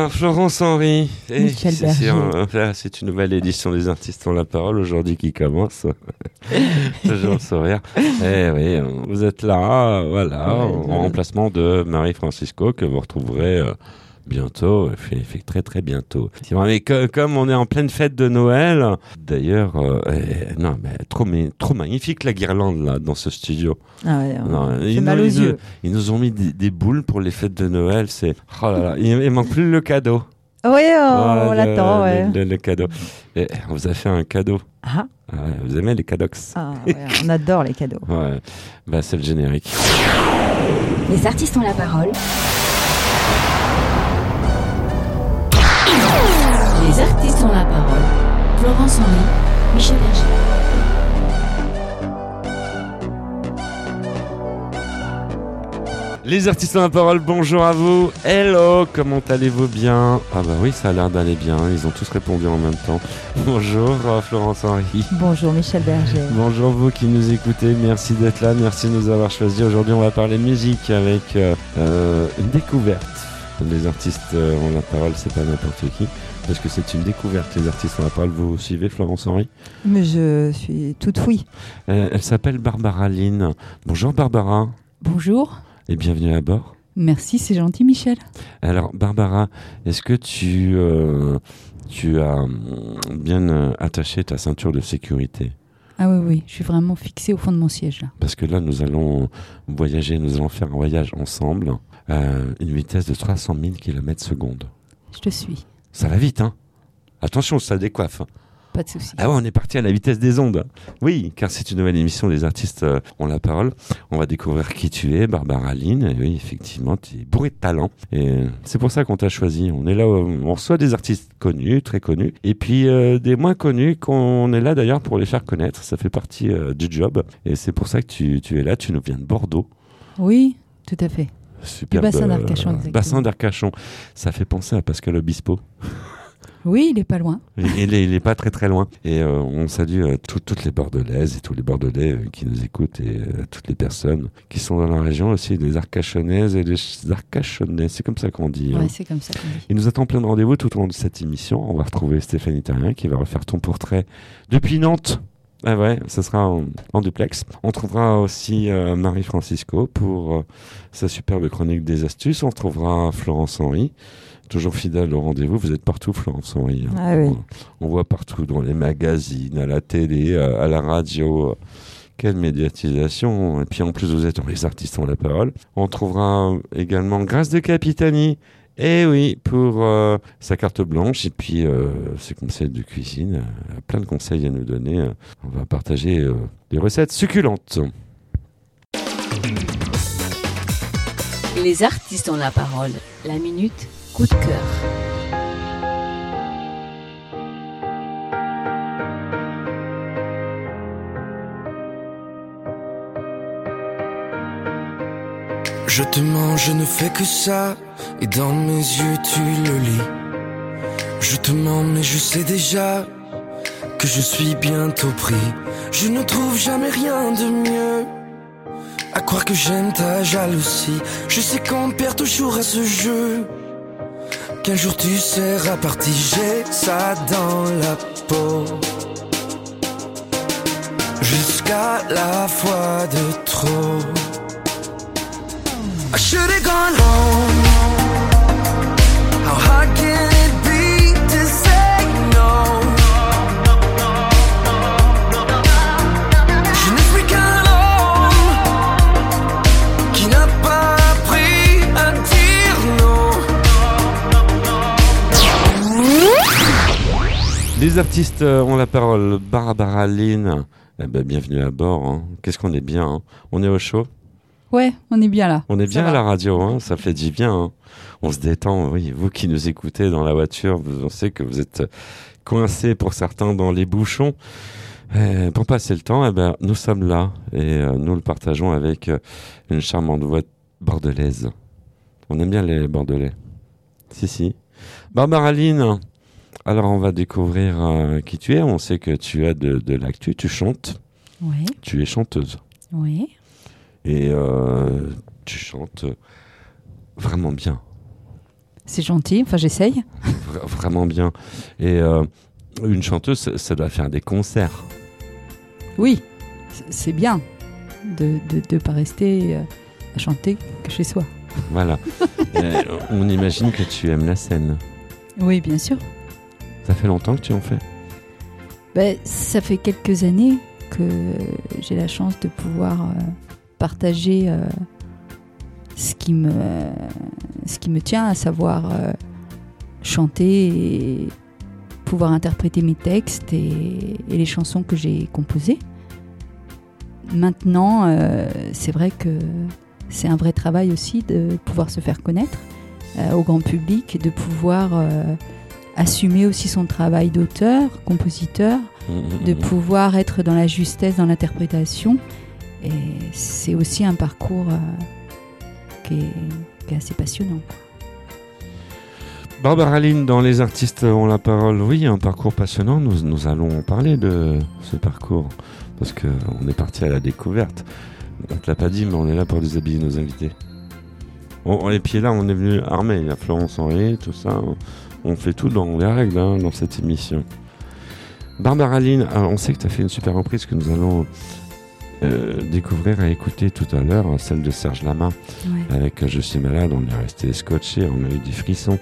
Florence Henry. Michel Berger. C'est une nouvelle édition des Artistes ont la parole aujourd'hui qui commence. Toujours le sourire. Oui, vous êtes là, voilà, en remplacement de Marie Francisco que vous retrouverez bientôt, fait très très bientôt. Mais comme on est en pleine fête de Noël, d'ailleurs, trop magnifique la guirlande là dans ce studio. Ah ouais, j'ai mal aux yeux. Ils nous ont mis des boules pour les fêtes de Noël. Oh là là, il manque plus le cadeau. Oui, on l'attend, ouais. Le cadeau. Et on vous a fait un cadeau. Ah. Vous aimez les cadeaux? Ouais, on adore les cadeaux. Ouais, c'est le générique. Les artistes ont la parole. Les artistes ont la parole. Florence Henry, Michel Berger. Les artistes ont la parole, bonjour à vous. Hello, comment allez-vous bien? Ah bah oui, ça a l'air d'aller bien, ils ont tous répondu en même temps. Bonjour Florence Henry. Bonjour Michel Berger. Bonjour vous qui nous écoutez, merci d'être là, merci de nous avoir choisis. Aujourd'hui on va parler musique avec une découverte. Les artistes ont la parole, c'est pas n'importe qui, parce que c'est une découverte. Les artistes ont la parole, vous suivez Florence Henry? Mais je suis toute oui. Elle s'appelle Barbara Lynn. Bonjour Barbara. Bonjour. Et bienvenue à bord. Merci, c'est gentil Michel. Alors Barbara, est-ce que tu as bien attaché ta ceinture de sécurité? Ah oui, je suis vraiment fixée au fond de mon siège là. Parce que là, nous allons voyager, nous allons faire un voyage ensemble à une vitesse de 300 000 km/s. Je te suis. Ça va vite, hein? Attention, ça décoiffe. Pas de souci. Ah ouais, on est parti à la vitesse des ondes. Oui, car c'est une nouvelle émission des artistes ont la parole. On va découvrir qui tu es, Barbara Lynn. Et oui, effectivement, tu es bourré de talent. Et c'est pour ça qu'on t'a choisi. On est là, on reçoit des artistes connus, très connus, et puis des moins connus qu'on est là d'ailleurs pour les faire connaître. Ça fait partie du job. Et c'est pour ça que tu es là. Tu nous viens de Bordeaux. Oui, tout à fait. Super. Du bassin d'Arcachon, exactement. Bassin d'Arcachon. Ça fait penser à Pascal Obispo. Oui, il est pas loin. Il est pas très très loin. Et on salue toutes les Bordelaises et tous les Bordelais qui nous écoutent et toutes les personnes qui sont dans la région aussi, les Arcachonnaises et les Arcachonnais. C'est comme ça qu'on dit. Ouais, c'est comme ça qu'on dit. Il nous attend plein de rendez-vous tout au long de cette émission. On va retrouver Stéphanie Terrien qui va refaire ton portrait depuis Nantes. Ah ouais, ça sera en duplex. On trouvera aussi Marie Francisco pour sa superbe chronique des astuces. On trouvera Florence Henry. Toujours fidèle au rendez-vous, vous êtes partout Florence Henry. Ah oui. On voit partout, dans les magazines, à la télé, à la radio. Quelle médiatisation. Et puis en plus vous êtes dans les artistes ont la parole. On trouvera également Grâce de Capitani. Et oui, pour sa carte blanche et puis ses conseils de cuisine. Plein de conseils à nous donner. On va partager des recettes succulentes. Les artistes ont la parole. La minute coup de cœur. Je te mens, je ne fais que ça, et dans mes yeux tu le lis. Je te mens, mais je sais déjà que je suis bientôt pris. Je ne trouve jamais rien de mieux, à croire que j'aime ta jalousie. Je sais qu'on perd toujours à ce jeu, qu'un jour tu seras parti. J'ai ça dans la peau, jusqu'à la fois de trop. I should've gone home. How hard can it be to say no? Je ne suis qu'un homme qui n'a pas appris à dire non. Les artistes ont la parole. Barbara Lynn. Bienvenue à bord. Hein. Qu'est-ce qu'on est bien. Hein. On est au chaud. Ouais, on est bien là. On est bien ça à va. la radio, hein, ça fait du bien. Hein. On se détend, oui. Vous qui nous écoutez dans la voiture, on sait que vous êtes coincés pour certains dans les bouchons. Pour passer le temps, nous sommes là et nous le partageons avec une charmante voix bordelaise. On aime bien les Bordelais. Si. Barbara Lynn, alors on va découvrir qui tu es. On sait que tu as de l'actu, tu chantes. Ouais. Tu es chanteuse. Ouais. Et tu chantes vraiment bien. C'est gentil, enfin j'essaye. Vraiment bien. Et une chanteuse, ça doit faire des concerts. Oui, c'est bien de ne pas rester à chanter que chez soi. Voilà. On imagine que tu aimes la scène. Oui, bien sûr. Ça fait longtemps que tu en fais? Ça fait quelques années que j'ai la chance de pouvoir partager ce qui me tient, à savoir chanter et pouvoir interpréter mes textes et les chansons que j'ai composées. Maintenant, c'est vrai que c'est un vrai travail aussi de pouvoir se faire connaître au grand public et de pouvoir assumer aussi son travail d'auteur, compositeur, de pouvoir être dans la justesse dans l'interprétation. Et c'est aussi un parcours qui est assez passionnant. Barbara Lynn, dans Les artistes ont la parole, oui, un parcours passionnant. Nous allons en parler de ce parcours parce qu'on est parti à la découverte. On ne te l'a pas dit, mais on est là pour déshabiller nos invités. Et puis là, on est venu armé. Il y a Florence Henry, tout ça. On fait tout dans les règles dans cette émission. Barbara Lynn, on sait que tu as fait une super reprise que nous allons découvrir et écouter tout à l'heure, celle de Serge Lama. Ouais. Avec Je suis malade, on est resté scotché, on a eu des frissons.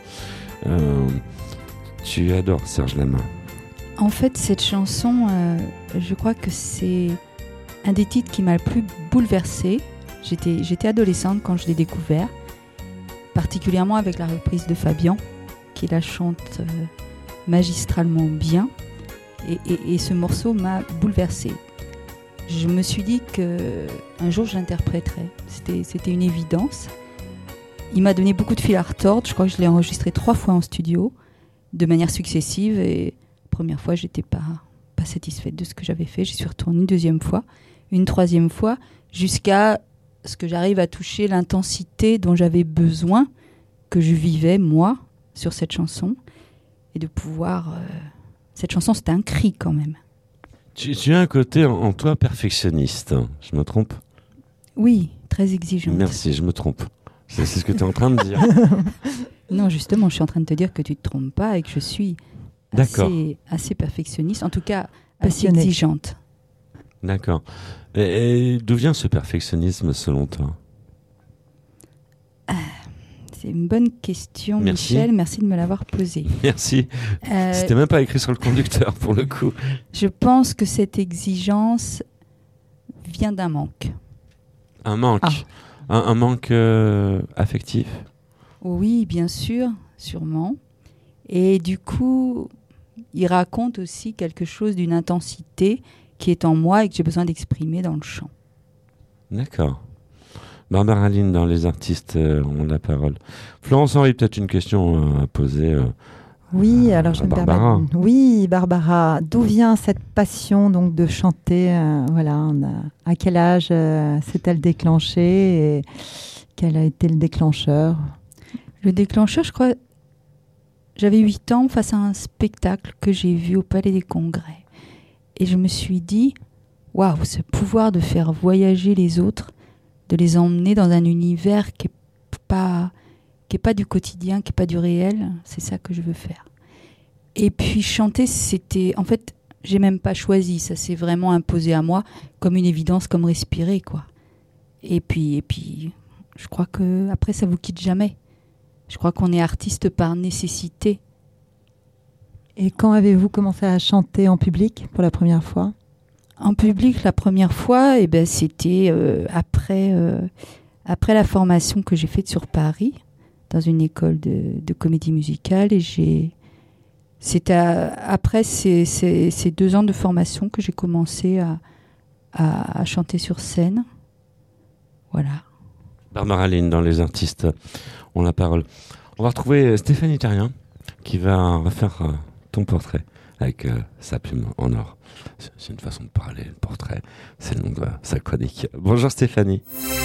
Tu adores Serge Lama. En fait, cette chanson, je crois que c'est un des titres qui m'a le plus bouleversée. J'étais adolescente quand je l'ai découvert, particulièrement avec la reprise de Fabian, qui la chante magistralement bien. Et ce morceau m'a bouleversée. Je me suis dit qu'un jour je l'interpréterais. C'était une évidence. Il m'a donné beaucoup de fil à retordre. Je crois que je l'ai enregistré 3 fois en studio, de manière successive. Et la première fois, j'étais pas satisfaite de ce que j'avais fait. J'y suis retournée une 2e fois, une 3e fois, jusqu'à ce que j'arrive à toucher l'intensité dont j'avais besoin, que je vivais, moi, sur cette chanson. Et de pouvoir... Cette chanson, c'était un cri quand même. Tu as un côté en toi perfectionniste, je me trompe? Oui, très exigeante. Merci, je me trompe. C'est ce que tu es en train de dire. Non, justement, je suis en train de te dire que tu ne te trompes pas et que je suis assez perfectionniste, en tout cas assez exigeante. D'accord. Et d'où vient ce perfectionnisme selon toi? C'est une bonne question, Michel. Merci de me l'avoir posée. Merci. C'était même pas écrit sur le conducteur, pour le coup. Je pense que cette exigence vient d'un manque. Un manque un manque affectif? Oui, bien sûr, sûrement. Et du coup, il raconte aussi quelque chose d'une intensité qui est en moi et que j'ai besoin d'exprimer dans le chant. D'accord. Barbara Lynn, dans Les artistes ont la parole. Florence Henry, peut-être une question à poser oui, alors je me permets. Oui, Barbara, d'où vient cette passion donc de chanter à quel âge s'est-elle déclenchée et quel a été le déclencheur? Le déclencheur, je crois, j'avais 8 ans face à un spectacle que j'ai vu au Palais des Congrès. Et je me suis dit, waouh, ce pouvoir de faire voyager les autres, de les emmener dans un univers qui est pas du quotidien, qui est pas du réel, c'est ça que je veux faire. Et puis chanter, c'était... En fait, j'ai même pas choisi, ça s'est vraiment imposé à moi comme une évidence, comme respirer, quoi. Et puis je crois que après ça vous quitte jamais. Je crois qu'on est artiste par nécessité. Et quand avez-vous commencé à chanter en public pour la première fois? En public, la première fois, c'était après la formation que j'ai faite sur Paris, dans une école de comédie musicale. Et c'était après ces 2 ans de formation que j'ai commencé à chanter sur scène. Voilà. Barbara Lynn, dans Les artistes ont la parole. On va retrouver Stéphanie Terrien qui va refaire ton portrait avec sa plume en or. C'est une façon de parler, le portrait. C'est le nom de sa chronique. Bonjour Stéphanie.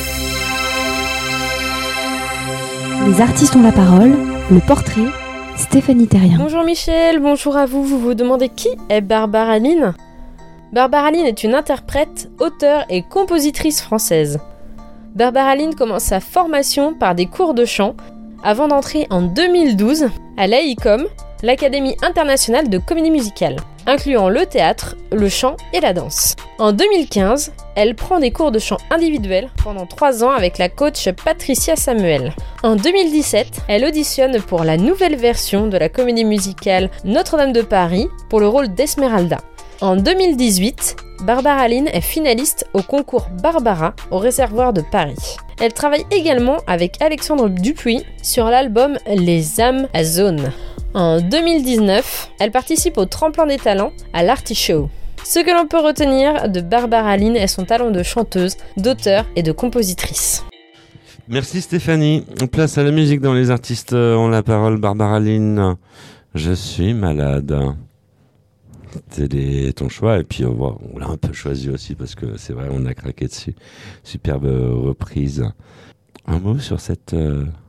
Les artistes ont la parole, le portrait, Stéphanie Terrien. Bonjour Michel, bonjour à vous. Vous vous demandez qui est Barbara Lynn? Barbara Lynn est une interprète, auteure et compositrice française. Barbara Lynn commence sa formation par des cours de chant. avant d'entrer en 2012 à l'AICOM, l'Académie internationale de comédie musicale, incluant le théâtre, le chant et la danse. En 2015, elle prend des cours de chant individuels pendant 3 ans avec la coach Patricia Samuel. En 2017, elle auditionne pour la nouvelle version de la comédie musicale Notre-Dame de Paris pour le rôle d'Esmeralda. En 2018, Barbara Lynn est finaliste au concours Barbara au Réservoir de Paris. Elle travaille également avec Alexandre Dupuis sur l'album Les Amazones. En 2019, elle participe au Tremplin des Talents à l'Artie-Show. Ce que l'on peut retenir de Barbara Lynn est son talent de chanteuse, d'auteur et de compositrice. Merci Stéphanie. Place à la musique dans Les artistes ont la parole. Barbara Lynn, je suis malade. C'était ton choix et puis on l'a un peu choisi aussi parce que c'est vrai, on a craqué dessus. Superbe reprise. Un mot sur cette reprise ?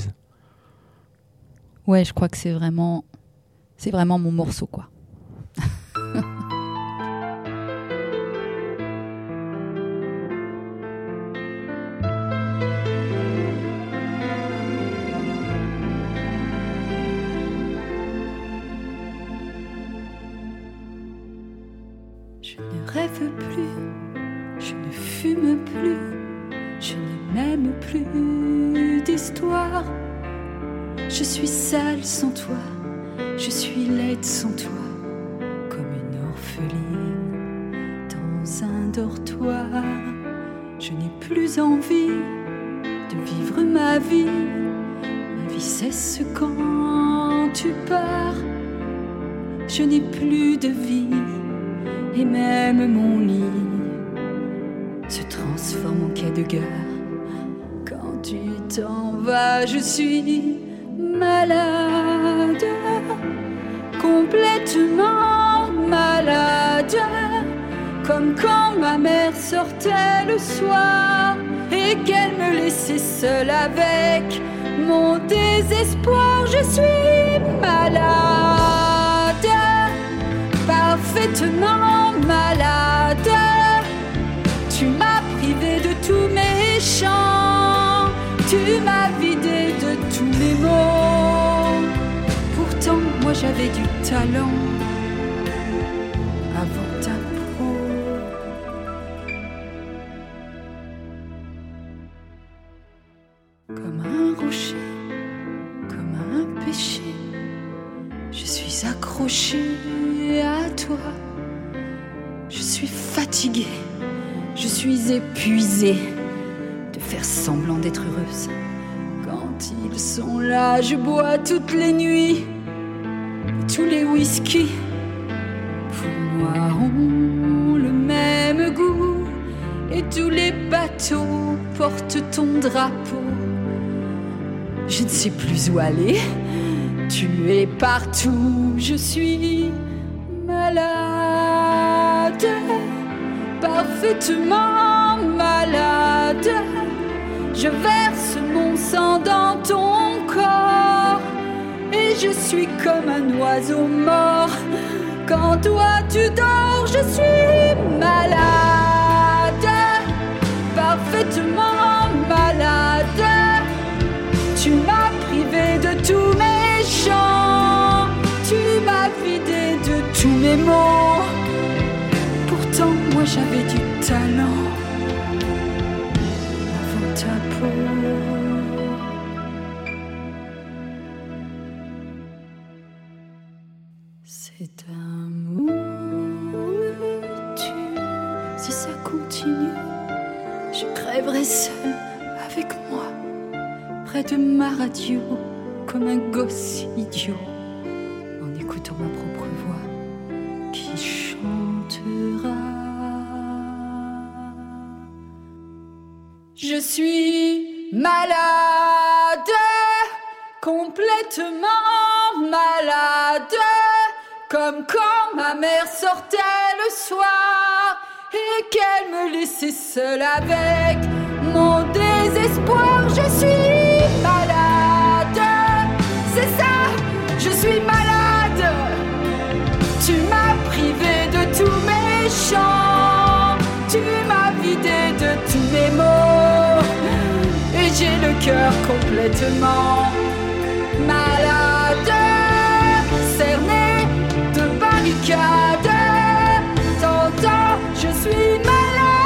Ouais, je crois que c'est vraiment mon morceau, quoi. Je ne rêve plus, je ne fume plus, je n'ai même plus d'histoire. Je suis sale sans toi, je suis laide sans toi, comme une orpheline dans un dortoir. Je n'ai plus envie de vivre ma vie cesse quand tu pars. Je n'ai plus de vie et même mon lit se transforme en quai de gare. Quand tu t'en vas, je suis malade, complètement malade, comme quand ma mère sortait le soir et qu'elle me laissait seule avec mon désespoir. Je suis malade, parfaitement malade. Tu m'as privé de tous mes chants, tu m'as vidé de tous mes mots. Pourtant, moi j'avais du talent avant ta peau. Comme un rocher, comme un péché, je suis accrochée à toi. Je suis fatiguée, je suis épuisée de faire semblant d'être heureuse. Quand ils sont là, je bois toutes les nuits, tous les whisky pour moi ont le même goût, et tous les bateaux portent ton drapeau. Je ne sais plus où aller, tu es partout. Je suis malade, parfaitement malade. Je verse mon sang dans ton corps et je suis comme un oiseau mort. Quand toi tu dors, je suis malade, parfaitement malade. Tu m'as privé de tous mes chants, tu m'as vidé de tous mes mots. Pourtant, moi j'avais du talent avant ta peau. Cet amour me tue. Si ça continue, je crèverai seule avec moi, près de ma radio, comme un gosse idiot, en écoutant ma propre voix qui chantera. Je suis malade, complètement malade, comme quand ma mère sortait le soir et qu'elle me laissait seule avec mon désespoir. Je suis malade, c'est ça, je suis malade. Tu m'as privé de tous mes chants, tu m'as vidé de tous mes mots, et j'ai le cœur complètement malade, cerné de barricades. T'entends, je suis malade.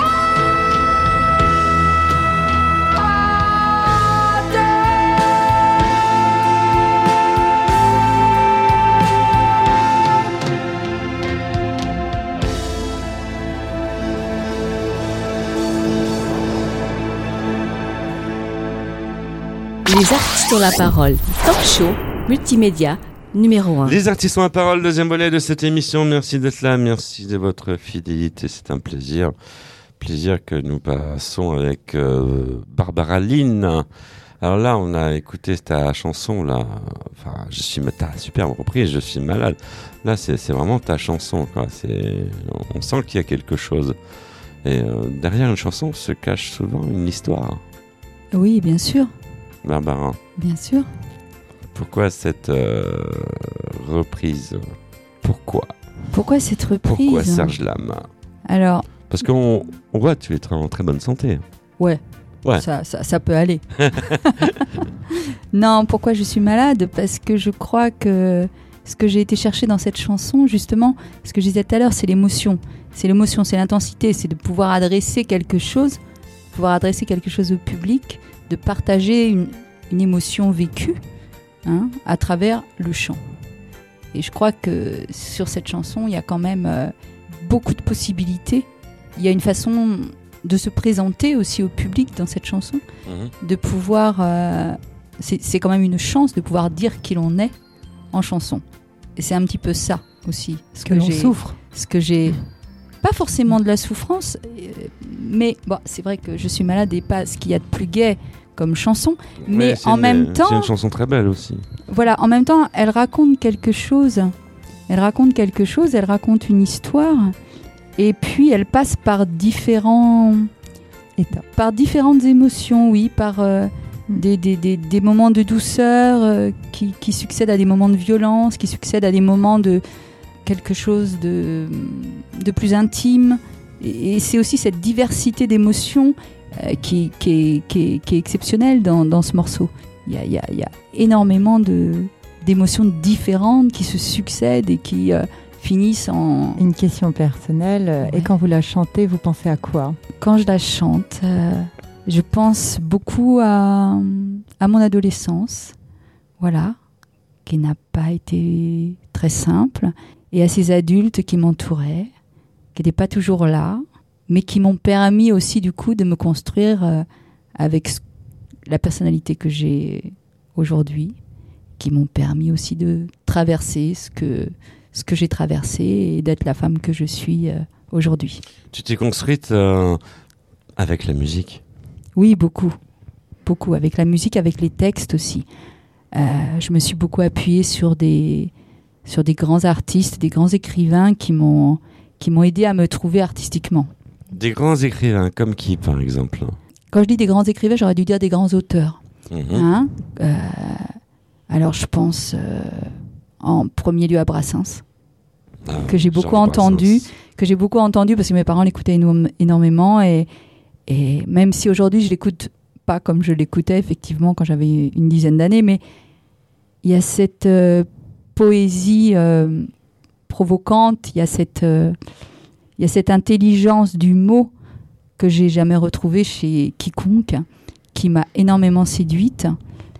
Les artistes ont la parole. Talk show, multimédia, numéro 1. Les artistes ont la parole, deuxième volet de cette émission. Merci d'être là, merci de votre fidélité. C'est un plaisir. Plaisir que nous passons avec Barbara Lynn. Alors là, on a écouté ta chanson, là. Enfin, ta superbe reprise, Je suis malade. Là, c'est vraiment ta chanson, quoi. On sent qu'il y a quelque chose. Et derrière une chanson se cache souvent une histoire. Oui, bien sûr. Barbara. Bien sûr. Pourquoi cette reprise ? Pourquoi cette reprise ? Pourquoi Serge Lama ? Alors. Parce qu'on voit que tu es en très bonne santé. Ouais. Ça peut aller. Non, pourquoi je suis malade ? Parce que je crois que ce que j'ai été chercher dans cette chanson, justement, ce que je disais tout à l'heure, c'est l'émotion. C'est l'émotion, c'est l'intensité, c'est de pouvoir adresser quelque chose au public, de partager une émotion vécue à travers le chant. Et je crois que sur cette chanson, il y a quand même beaucoup de possibilités. Il y a une façon de se présenter aussi au public dans cette chanson, de pouvoir... c'est quand même une chance de pouvoir dire qui l'on est en chanson. Et c'est un petit peu ça aussi. Que l'on souffre. Ce que j'ai... Pas forcément de la souffrance, mais bon, c'est vrai que Je suis malade n'est pas ce qu'il y a de plus gai comme chanson, mais en même temps... C'est une chanson très belle aussi. Voilà, en même temps, elle raconte quelque chose. Elle raconte une histoire, et puis elle passe par différents états. Par différentes émotions, oui, par des moments de douceur qui succèdent à des moments de violence, qui succèdent à des moments de quelque chose de plus intime. Et c'est aussi cette diversité d'émotions qui est exceptionnelle dans ce morceau. Il y a énormément d'émotions différentes qui se succèdent et qui finissent en... Une question personnelle. Ouais. Et quand vous la chantez, vous pensez à quoi ? Quand je la chante, je pense beaucoup à mon adolescence, voilà, qui n'a pas été très simple, et à ces adultes qui m'entouraient, qui n'étaient pas toujours là, mais qui m'ont permis aussi du coup de me construire avec la personnalité que j'ai aujourd'hui, qui m'ont permis aussi de traverser ce que j'ai traversé et d'être la femme que je suis aujourd'hui. Tu t'es construite avec la musique ? Oui, beaucoup, avec la musique, avec les textes aussi. Je me suis beaucoup appuyée sur des grands artistes, des grands écrivains qui m'ont aidé à me trouver artistiquement. Des grands écrivains, comme qui par exemple ? Quand je dis des grands écrivains, j'aurais dû dire des grands auteurs. Alors je pense en premier lieu à Brassens, que j'ai beaucoup entendu parce que mes parents l'écoutaient énormément et même si aujourd'hui je l'écoute pas comme je l'écoutais effectivement quand j'avais une dizaine d'années, mais il y a cette poésie provocante, il y a cette intelligence du mot que j'ai jamais retrouvée chez quiconque, qui m'a énormément séduite.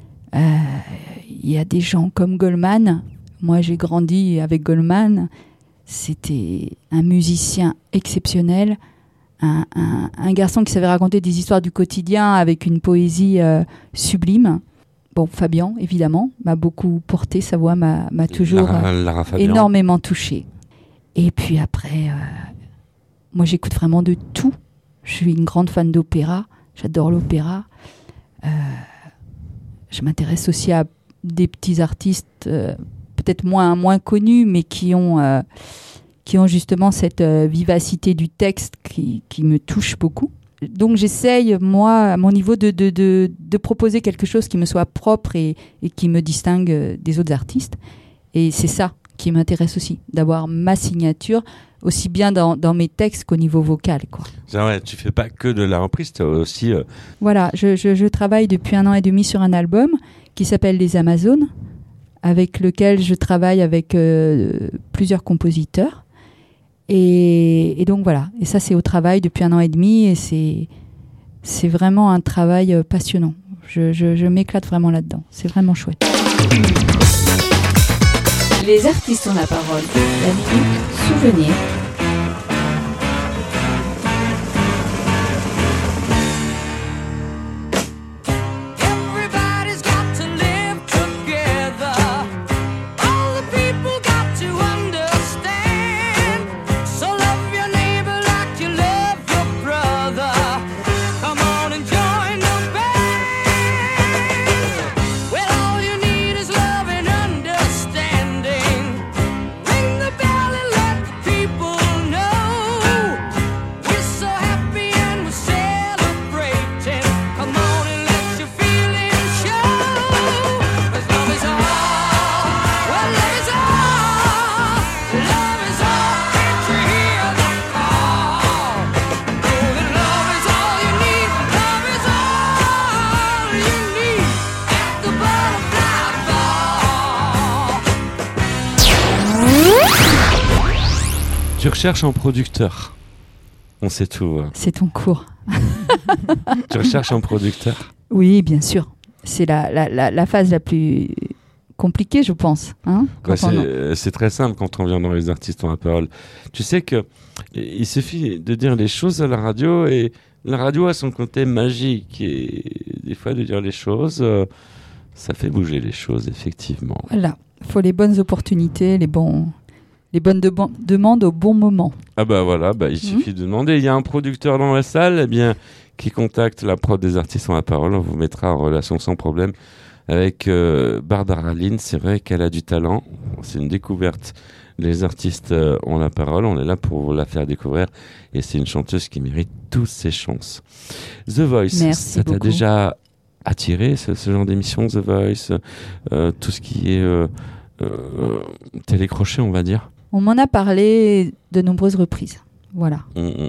Il y a des gens comme Goldman. Moi, j'ai grandi avec Goldman. C'était un musicien exceptionnel, un garçon qui savait raconter des histoires du quotidien avec une poésie sublime. Bon, Fabian, évidemment, m'a beaucoup porté. Sa voix m'a toujours énormément touchée. Et puis après, moi, j'écoute vraiment de tout. Je suis une grande fan d'opéra. J'adore l'opéra. Je m'intéresse aussi à des petits artistes peut-être moins connus, mais qui ont justement cette vivacité du texte qui me touche beaucoup. Donc j'essaye, moi, à mon niveau, de proposer quelque chose qui me soit propre et qui me distingue des autres artistes. Et c'est ça qui m'intéresse aussi, d'avoir ma signature, aussi bien dans mes textes qu'au niveau vocal, quoi. Ouais, tu fais pas que de la reprise, tu as aussi... Voilà, je travaille depuis 1 an et demi sur un album qui s'appelle Les Amazones, avec lequel je travaille avec plusieurs compositeurs. Et donc voilà, et ça c'est au travail depuis 1 an et demi, et c'est vraiment un travail passionnant. Je m'éclate vraiment là-dedans, c'est vraiment chouette. Les artistes ont la parole. La minute souvenir. Tu recherches un producteur. On sait tout. C'est ton cours. Tu recherches un producteur ? Oui, bien sûr. C'est la phase la plus compliquée, je pense. Hein, c'est très simple quand on vient dans Les Artistes ont la parole. Tu sais qu'il suffit de dire les choses à la radio et la radio a son côté magique. Et des fois, de dire les choses, ça fait bouger les choses, effectivement. Voilà. Il faut les bonnes opportunités, les bonnes demandes au bon moment. Ah bah voilà, il suffit de demander. Il y a un producteur dans la salle, qui contacte la prod des Artistes ont la parole. On vous mettra en relation sans problème avec Barbara Lynn. C'est vrai qu'elle a du talent. C'est une découverte. Les Artistes ont la parole. On est là pour vous la faire découvrir. Et c'est une chanteuse qui mérite toutes ses chances. The Voice, merci ça t'a beaucoup. déjà attiré ce genre d'émission, The Voice, tout ce qui est télécrochet, on va dire. On m'en a parlé de nombreuses reprises. Voilà.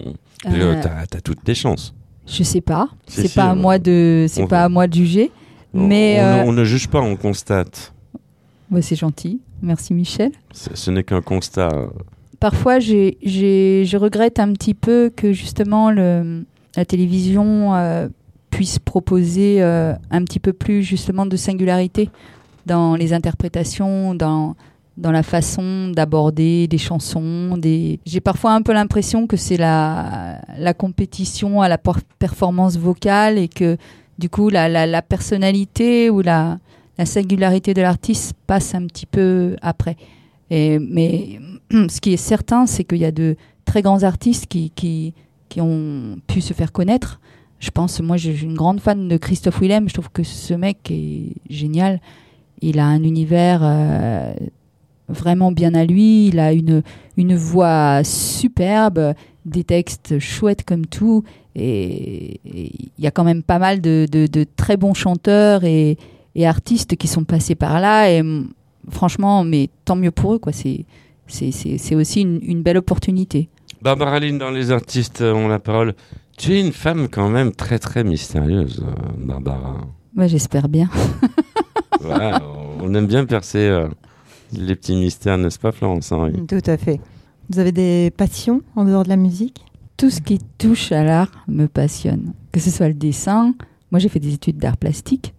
T'as toutes tes chances. Je sais pas. C'est pas à moi de juger. Mais on ne juge pas, on constate. Ouais, c'est gentil. Merci Michel. Ce n'est qu'un constat. Parfois, je regrette un petit peu que justement la télévision puisse proposer un petit peu plus justement de singularité dans les interprétations, dans la façon d'aborder des chansons. J'ai parfois un peu l'impression que c'est la compétition à la performance vocale et que du coup la personnalité ou la singularité de l'artiste passe un petit peu après. Mais ce qui est certain, c'est qu'il y a de très grands artistes qui ont pu se faire connaître. Je pense, moi je suis une grande fan de Christophe Willem, je trouve que ce mec est génial. Il a un univers vraiment bien à lui, il a une voix superbe, des textes chouettes comme tout, et il y a quand même pas mal de très bons chanteurs et artistes qui sont passés par là, et franchement, mais tant mieux pour eux, quoi. C'est aussi une belle opportunité. Barbara Lynn, dans Les Artistes ont la parole. Tu es une femme quand même très très mystérieuse, Barbara. Ouais, j'espère bien. Voilà, on aime bien percer les petits mystères, n'est-ce pas Florence Henry ? Tout à fait. Vous avez des passions en dehors de la musique ? Tout ce qui touche à l'art me passionne. Que ce soit le dessin, moi j'ai fait des études d'art plastique,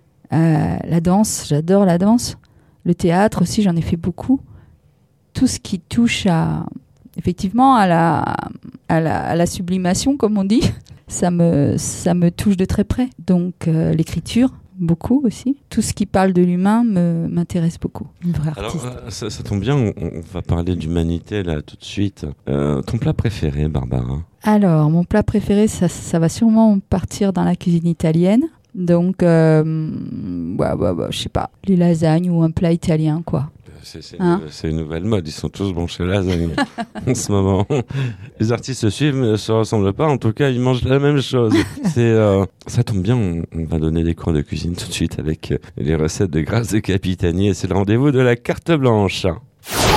la danse, j'adore la danse, le théâtre aussi, j'en ai fait beaucoup. Tout ce qui touche effectivement à la sublimation, comme on dit, ça me touche de très près. Donc l'écriture, beaucoup aussi. Tout ce qui parle de l'humain m'intéresse beaucoup. Une vraie artiste. Alors, ça tombe bien, on va parler d'humanité là tout de suite. Ton plat préféré, Barbara ? Alors, mon plat préféré, ça va sûrement partir dans la cuisine italienne. Donc, je sais pas, les lasagnes ou un plat italien, quoi. C'est une nouvelle mode, ils sont tous bons chez lasagne en ce moment. Les artistes se suivent, mais ne se ressemblent pas, en tout cas ils mangent la même chose. Ça tombe bien, on va donner des cours de cuisine tout de suite avec les recettes de Grâce de Capitani, et c'est le rendez-vous de la carte blanche.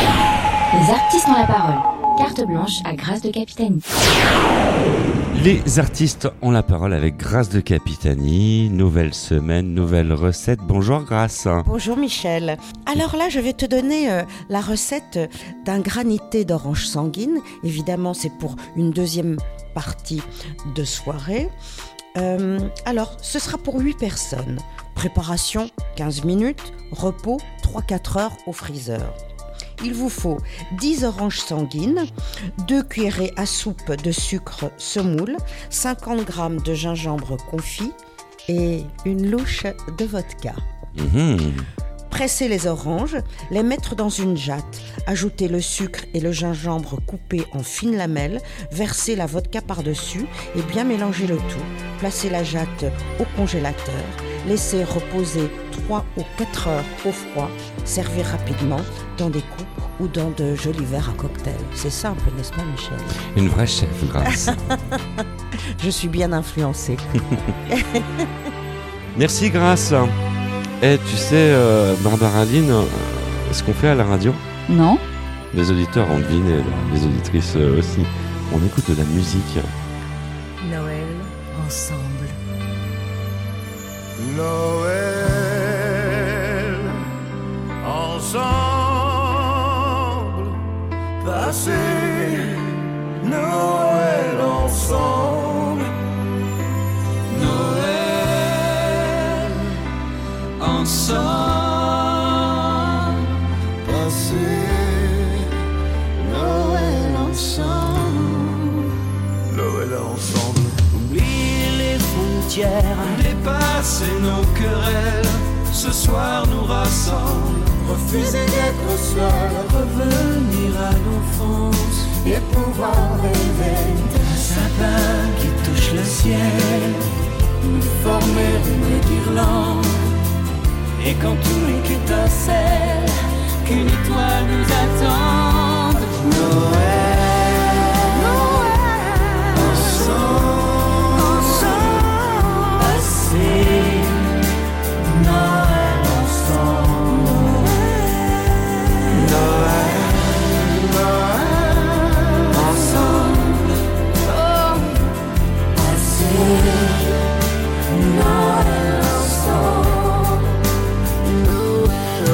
Les artistes ont la parole. Carte blanche à Grâce de Capitani. Les artistes ont la parole avec Grâce de Capitani. Nouvelle semaine, nouvelle recette. Bonjour Grâce. Bonjour Michel. Alors là, je vais te donner la recette d'un granité d'orange sanguine. Évidemment, c'est pour une deuxième partie de soirée. Alors, ce sera pour 8 personnes. Préparation, 15 minutes. Repos, 3-4 heures au freezer. Il vous faut 10 oranges sanguines, 2 cuillerées à soupe de sucre semoule, 50 g de gingembre confit et une louche de vodka. Presser les oranges, les mettre dans une jatte, ajouter le sucre et le gingembre coupé en fines lamelles, verser la vodka par-dessus et bien mélanger le tout. Placer la jatte au congélateur, laisser reposer 3 ou 4 heures au froid, servir rapidement dans des coupes ou dans de jolis verres à cocktail. C'est simple, n'est-ce pas Michel ? Une vraie chef, Grâce. Je suis bien influencée. Merci Grâce. Et tu sais, Barbara Lynn, ce qu'on fait à la radio ? Non. Les auditeurs ont deviné, les auditrices aussi. On écoute de la musique. Noël ensemble. Noël ensemble, passer Noël ensemble, Noël ensemble, passer Noël ensemble, Noël ensemble. Oublier les frontières, dépasser nos querelles, ce soir nous rassemble. Refuser d'être seul, Revenir à l'enfance et pouvoir rêver d'un sapin qui touche le ciel, nous former une guirlande. Et quand tout étincelle, qu'une étoile nous attende. Noël, Noël, ensemble, passer Noël ensemble, Noël, Noël ensemble, passer Noël ensemble, Noël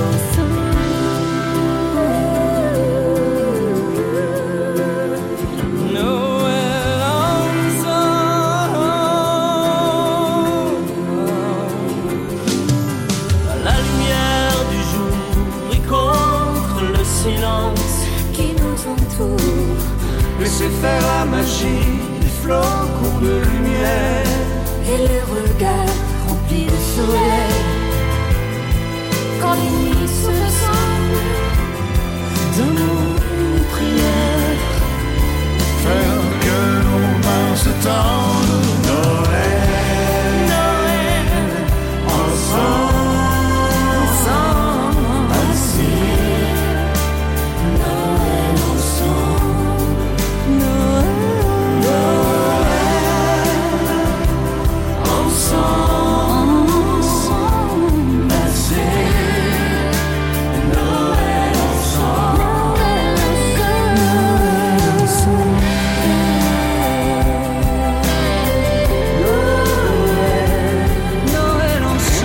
ensemble, Noël ensemble. À la lumière du jour et contre le silence qui nous entoure. laisser faire la magie des flocons de lumière Et les regards remplis de soleil. Quand les nuits se ressemblent, donne-nous une prière, faire que nos mains se tendent. Noël, Noël ensemble, passer Noël ensemble, ensemble, passer Noël Noël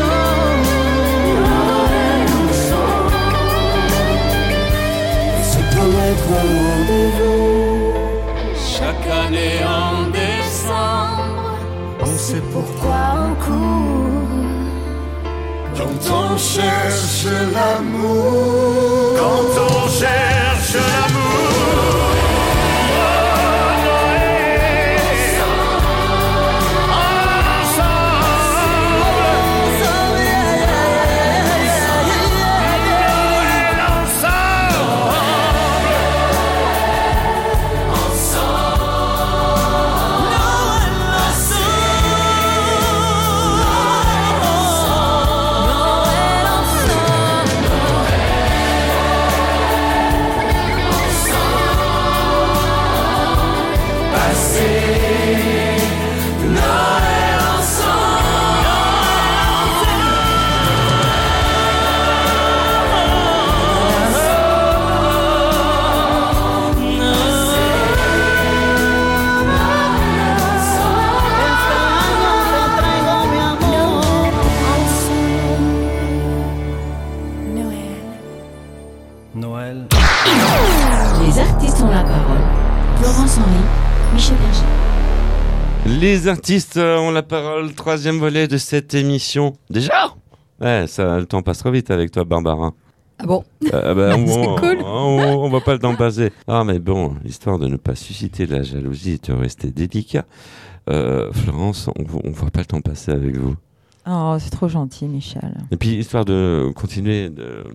ensemble, c'est comme être au rendez-vous. chaque année en décembre, On sait pourquoi quoi on court. quand on cherche l'amour. Quand on cherche l'amour. Noël ensemble. Noël. Les artistes ont la parole. Florence Henry, Michel Berger. Les artistes ont la parole, 3e volet de cette émission. Déjà ? Ouais, le temps passe trop vite avec toi, Barbara. Ah bon C'est cool. On va pas le temps passer. Ah mais bon, histoire de ne pas susciter la jalousie et de rester délicat, Florence, on voit pas le temps passer avec vous. Oh, c'est trop gentil, Michel. Et puis, histoire de continuer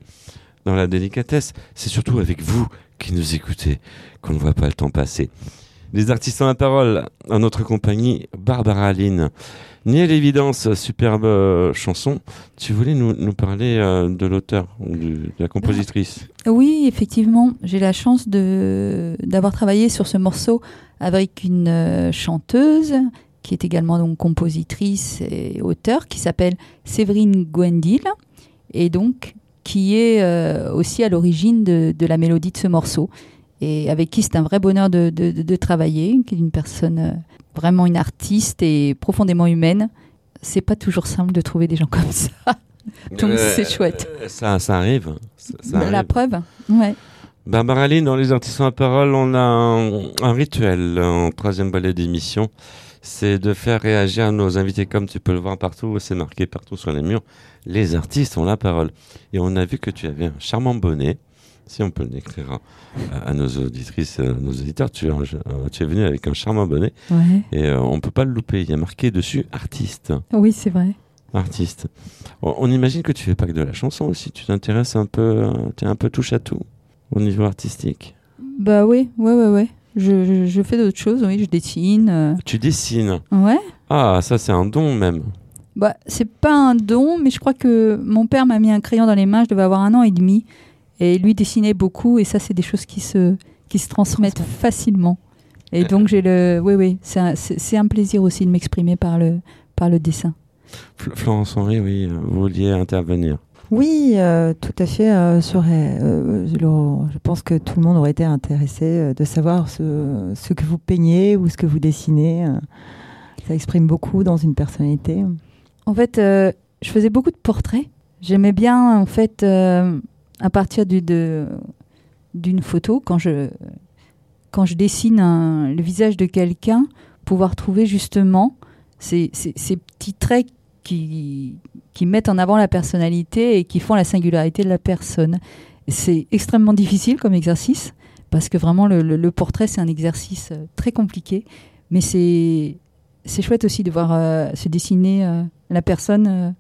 dans la délicatesse, c'est surtout avec vous qui nous écoutez qu'on ne voit pas le temps passer. Les artistes ont la parole, en notre compagnie, Barbara Aline. Ni à l'évidence, superbe chanson. Tu voulais nous parler de l'auteur, de la compositrice. Oui, effectivement, j'ai la chance d'avoir travaillé sur ce morceau avec une chanteuse qui est également donc compositrice et auteure, qui s'appelle Séverine Gwendil, et donc qui est aussi à l'origine de la mélodie de ce morceau, et avec qui c'est un vrai bonheur de travailler, qui est une personne vraiment une artiste et profondément humaine. C'est pas toujours simple de trouver des gens comme ça, donc c'est chouette. Ça arrive. Ça la arrive. preuve, ouais. Barbara Aline, dans Les artistes ont la parole, on a un rituel en 3e volet d'émission. C'est de faire réagir nos invités, comme tu peux le voir partout, c'est marqué partout sur les murs. Les artistes ont la parole. Et on a vu que tu avais un charmant bonnet. Si on peut le décrire à nos auditrices, nos auditeurs, tu es venu avec un charmant bonnet. Ouais. Et on ne peut pas le louper. Il y a marqué dessus artiste. Oui, c'est vrai. Artiste. On imagine que tu fais pas que de la chanson aussi. Tu t'intéresses un peu, tu es un peu touche à tout au niveau artistique. Bah oui, ouais. Je fais d'autres choses, oui, je dessine. Tu dessines ? Ouais. Ah, ça c'est un don même. Bah, c'est pas un don, mais je crois que mon père m'a mis un crayon dans les mains, je devais avoir 1 an et demi. Et lui dessinait beaucoup, et ça, c'est des choses qui se transmettent facilement. Et donc, oui, c'est un plaisir aussi de m'exprimer par le dessin. Florence Henry, oui, vous vouliez intervenir. Oui, tout à fait. Je pense que tout le monde aurait été intéressé de savoir ce que vous peignez ou ce que vous dessinez. Ça exprime beaucoup dans une personnalité. En fait, je faisais beaucoup de portraits. J'aimais bien, en fait, à partir d'une photo, quand je dessine le visage de quelqu'un, pouvoir trouver justement ces petits traits qui mettent en avant la personnalité et qui font la singularité de la personne. C'est extrêmement difficile comme exercice, parce que vraiment le portrait, c'est un exercice très compliqué, mais c'est chouette aussi de voir se dessiner la personne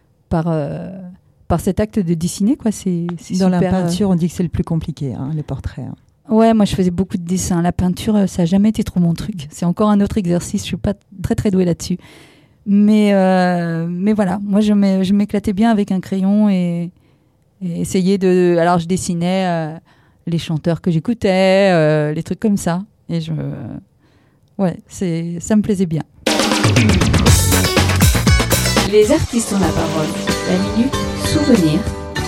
par cet acte de dessiner, quoi. C'est dans super, la peinture, on dit que c'est le plus compliqué, les portraits. Ouais, moi je faisais beaucoup de dessins. La peinture, ça n'a jamais été trop mon truc. C'est encore un autre exercice, je suis pas très très douée là-dessus. Mais voilà, moi je m'éclatais bien avec un crayon et essayer de... Alors je dessinais les chanteurs que j'écoutais, les trucs comme ça. Et ouais, ça me plaisait bien. Les artistes ont la parole. La minute souvenir.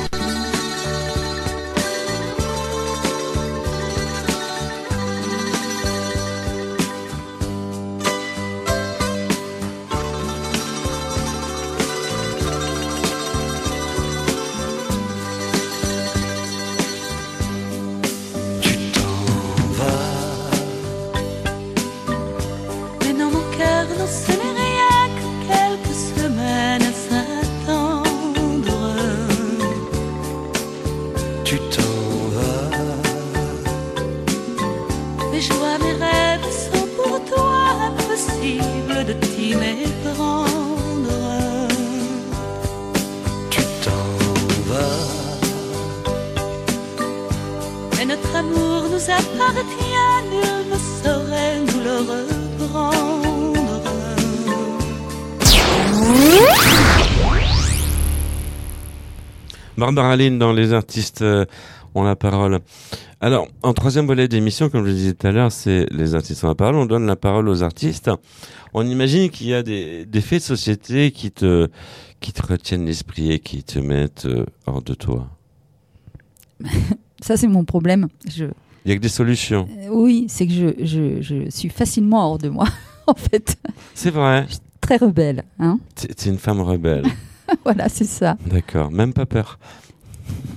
Barbara Aline dans Les artistes ont la parole. Alors, en 3e volet d'émission, comme je le disais tout à l'heure, c'est Les artistes ont la parole. On donne la parole aux artistes. On imagine qu'il y a des faits de société qui te retiennent l'esprit et qui te mettent hors de toi. Ça, c'est mon problème. Il n'y a que des solutions. Oui, c'est que je suis facilement hors de moi, en fait. C'est vrai. Je suis très rebelle. Hein. T'es une femme rebelle. Voilà, c'est ça. D'accord, même pas peur.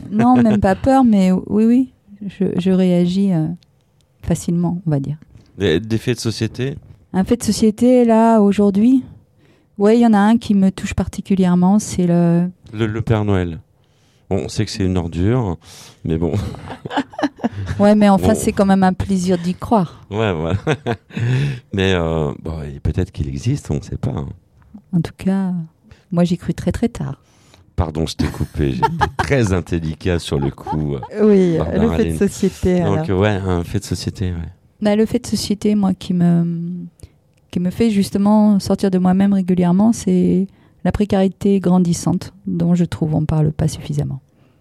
Non, même pas peur, mais oui, je réagis facilement, on va dire. Des faits de société ? Un fait de société, là, aujourd'hui, il y en a un qui me touche particulièrement, c'est le Père Noël. Bon, on sait que c'est une ordure, mais bon. Ouais, mais enfin, c'est quand même un plaisir d'y croire. Ouais, voilà. Mais peut-être qu'il existe, on ne sait pas. Hein. En tout cas, moi, j'y cru très très tard. Pardon, je t'ai coupé. J'étais très indélicat sur le coup. Oui, le fait de société. Donc, un fait de société, ouais. Bah, le fait de société, moi, qui me fait justement sortir de moi-même régulièrement, c'est la précarité grandissante dont je trouve on ne parle pas suffisamment.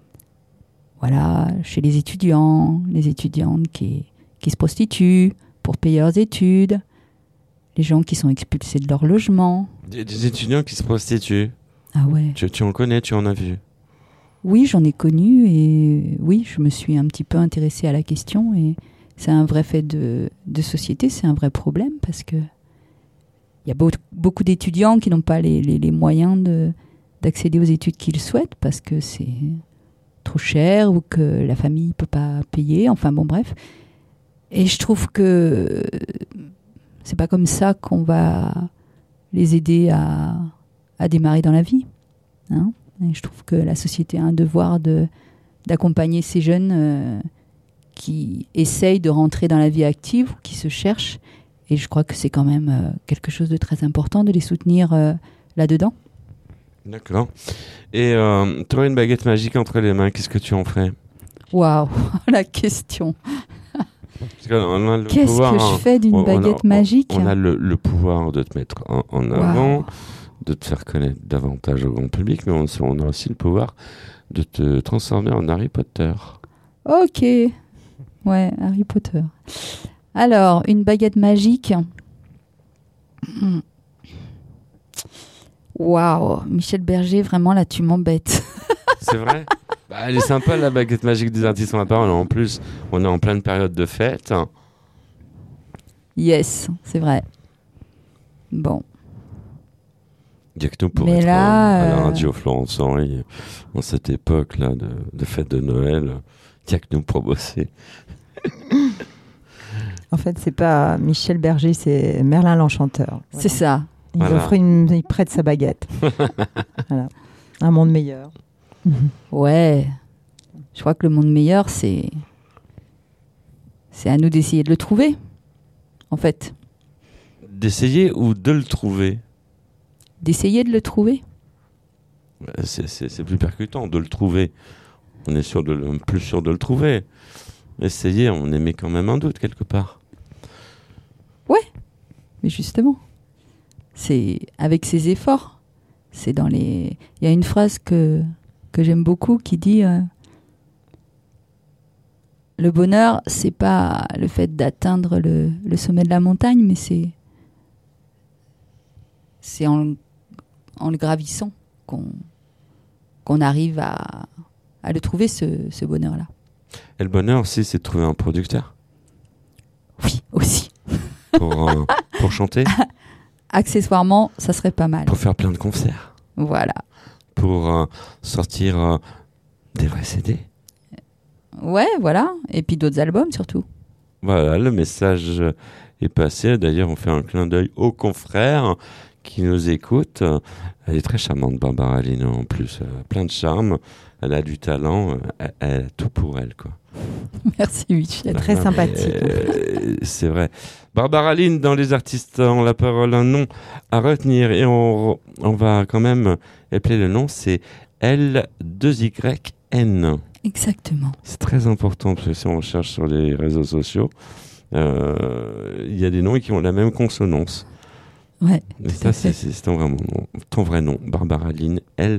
Voilà, chez les étudiantes qui se prostituent pour payer leurs études, les gens qui sont expulsés de leur logement. Des étudiants qui se prostituent. Ah ouais. Tu en connais, tu en as vu? Oui, j'en ai connu et oui, je me suis un petit peu intéressée à la question et c'est un vrai fait de société, c'est un vrai problème parce que il y a beaucoup d'étudiants qui n'ont pas les moyens d'accéder aux études qu'ils souhaitent parce que c'est trop cher ou que la famille ne peut pas payer. Enfin bon, bref. Et je trouve que c'est pas comme ça qu'on va les aider à démarrer dans la vie. Hein. Et je trouve que la société a un devoir d'accompagner ces jeunes qui essayent de rentrer dans la vie active ou qui se cherchent. Et je crois que c'est quand même quelque chose de très important de les soutenir là-dedans. D'accord. Et tu aurais une baguette magique entre les mains, qu'est-ce que tu en ferais? Waouh, la question. Qu'est-ce que je fais d'une baguette magique? On a le pouvoir de te mettre en avant, de te faire connaître davantage au grand public, mais on a aussi le pouvoir de te transformer en Harry Potter. Ok. Ouais, Harry Potter. Alors, une baguette magique. Waouh, Michel Berger, vraiment là, tu m'embêtes. C'est vrai? Elle est sympa la baguette magique des artistes en la parole. En plus, on est en pleine période de fête. Yes, c'est vrai. Bon. Il n'y a que nous pour être à la radio Florence Henri en cette époque-là de fête de Noël. Il n'y a que nous pour bosser. En fait, c'est pas Michel Berger, c'est Merlin l'Enchanteur. Voilà. C'est ça. Il prête sa baguette. Voilà. Un monde meilleur. Ouais. Je crois que le monde meilleur, c'est à nous d'essayer de le trouver, en fait. D'essayer ou de le trouver? D'essayer de le trouver. C'est plus percutant de le trouver. On est plus sûr de le trouver. Essayer, on émet quand même un doute quelque part. Ouais, mais justement, c'est avec ses efforts. C'est dans les. Il y a une phrase que j'aime beaucoup qui dit le bonheur, c'est pas le fait d'atteindre le sommet de la montagne, mais c'est en le gravissant qu'on arrive à le trouver ce bonheur-là. Et le bonheur aussi, c'est de trouver un producteur. Oui, aussi. Pour chanter. Accessoirement, ça serait pas mal. Pour faire plein de concerts. Voilà. Pour sortir des vrais CD. Ouais, voilà. Et puis d'autres albums surtout. Voilà, le message est passé. D'ailleurs, on fait un clin d'œil aux confrères qui nous écoutent. Elle est très charmante, Barbara Lino, en plus. Plein de charme. Elle a du talent. Elle a tout pour elle, quoi. Merci, Michel. Très sympathique. C'est vrai. Barbara Lynn, dans Les Artistes ont la parole, un nom à retenir. Et on va quand même appeler le nom. C'est L2YN. Exactement. C'est très important parce que si on cherche sur les réseaux sociaux, il y a des noms qui ont la même consonance. Ouais. Et ça, c'est ton vrai nom. Barbara Lynn,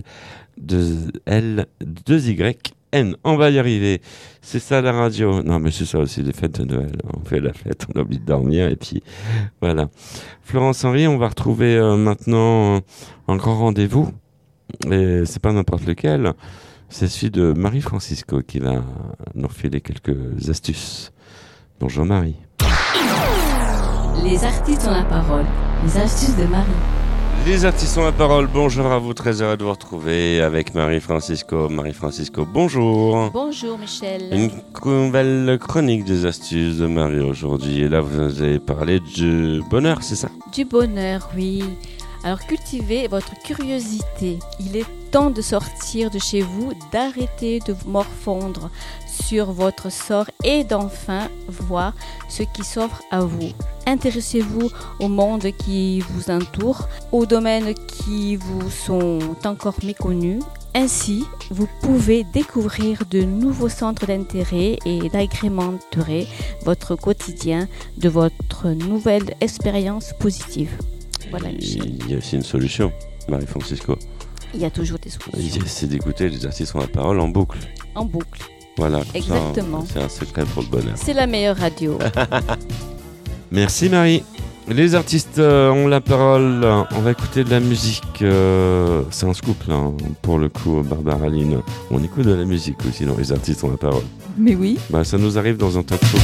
L2YN. On va y arriver. C'est ça la radio. Non, mais c'est ça aussi, les fêtes de Noël. On fait la fête, on oublie de dormir et puis voilà. Florence Henri, on va retrouver maintenant un grand rendez-vous. Et c'est pas n'importe lequel. C'est celui de Marie Francisco qui va nous refiler quelques astuces. Bonjour Marie. Les artistes ont la parole. Les astuces de Marie. Les artistes ont la parole, bonjour à vous, très heureux de vous retrouver avec Marie-Francisco. Marie-Francisco, bonjour. Bonjour Michel. Une nouvelle chronique des astuces de Marie aujourd'hui. Et là, vous avez parlé du bonheur, c'est ça? Du bonheur, oui. Alors cultivez votre curiosité. Il est temps de sortir de chez vous, d'arrêter de morfondre sur votre sort et d'enfin voir ce qui s'offre à vous. Intéressez-vous au monde qui vous entoure, aux domaines qui vous sont encore méconnus. Ainsi, vous pouvez découvrir de nouveaux centres d'intérêt et d'agrémenter votre quotidien de votre nouvelle expérience positive. Voilà, Michel. Il y a aussi une solution, Marie-Francisco. Il y a toujours des solutions. C'est d'écouter les artistes ont la parole en boucle. En boucle. Voilà. Exactement. C'est un secret pour le bonheur. C'est la meilleure radio. Merci Marie. Les artistes ont la parole. On va écouter de la musique. C'est un scoop là, pour le coup, Barbara Lynn. On écoute de la musique aussi dans Les artistes ont la parole. Mais oui. Ça nous arrive dans un talk show.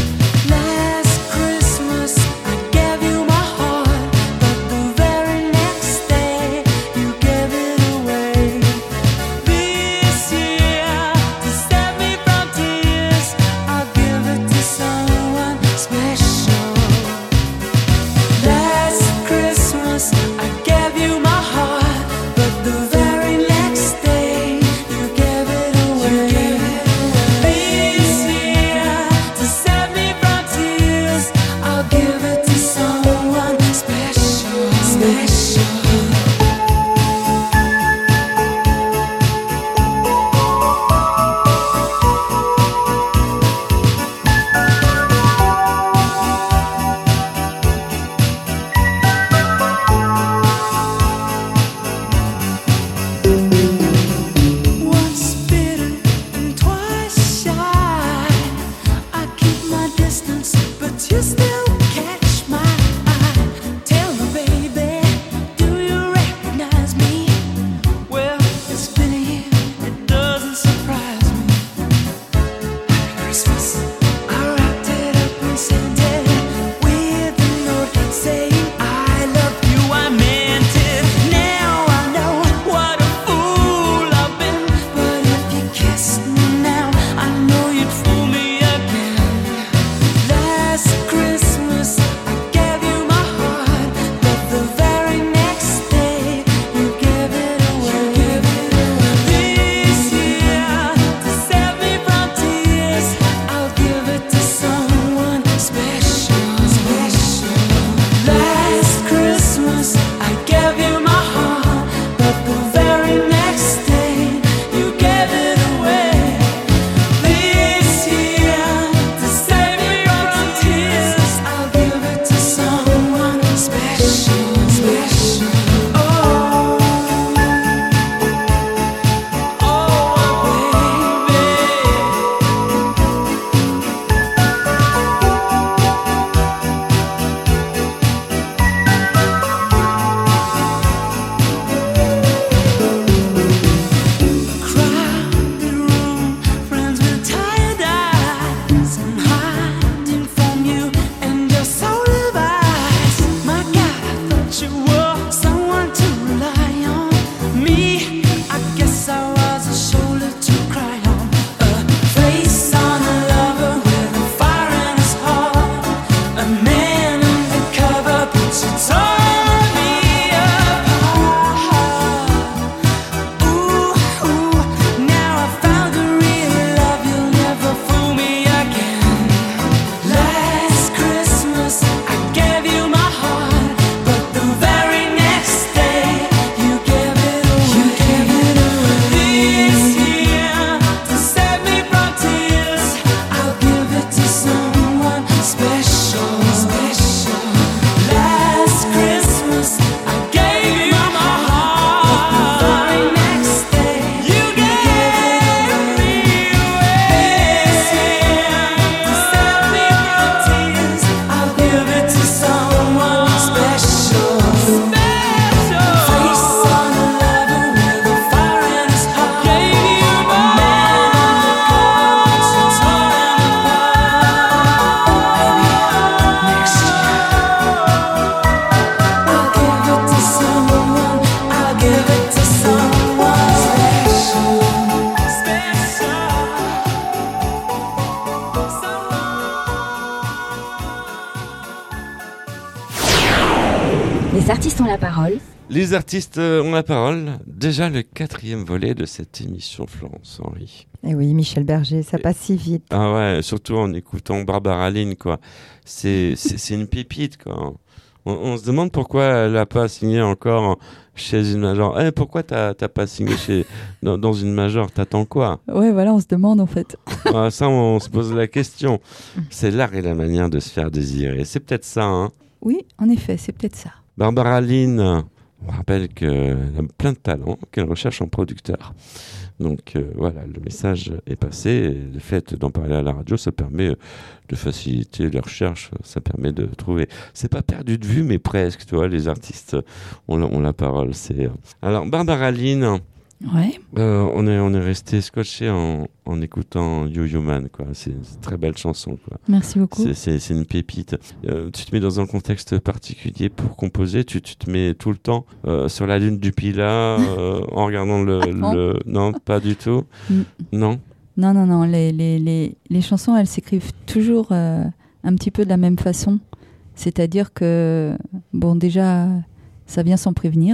Les artistes ont la parole. Les artistes ont la parole. Déjà le 4e volet de cette émission, Florence Henry. Et oui, Michel Berger, ça passe si vite. Ah ouais, surtout en écoutant Barbara Lynn, quoi. C'est une pépite, quoi. On se demande pourquoi elle n'a pas signé encore chez une major. Pourquoi t'as pas signé dans une major? T'attends quoi? Ouais, voilà, on se demande en fait. Ça, on se pose la question. C'est l'art et la manière de se faire désirer. C'est peut-être ça, hein? Oui, en effet, c'est peut-être ça. Barbara Lynn, on rappelle qu'elle a plein de talents, qu'elle recherche en producteur. Donc voilà, le message est passé. Et le fait d'en parler à la radio, ça permet de faciliter les recherches. Ça permet de trouver. C'est pas perdu de vue, mais presque. Tu vois, les artistes ont la parole. Alors Barbara Lynn. Ouais. On est resté scotché en écoutant Yo-Yo Man, quoi. C'est une très belle chanson, quoi. Merci beaucoup. C'est une pépite. Tu te mets dans un contexte particulier pour composer. Tu te mets tout le temps sur la dune du Pilat en regardant Non, pas du tout. Non. Non. Les chansons, elles s'écrivent toujours un petit peu de la même façon. C'est-à-dire que déjà, ça vient sans prévenir.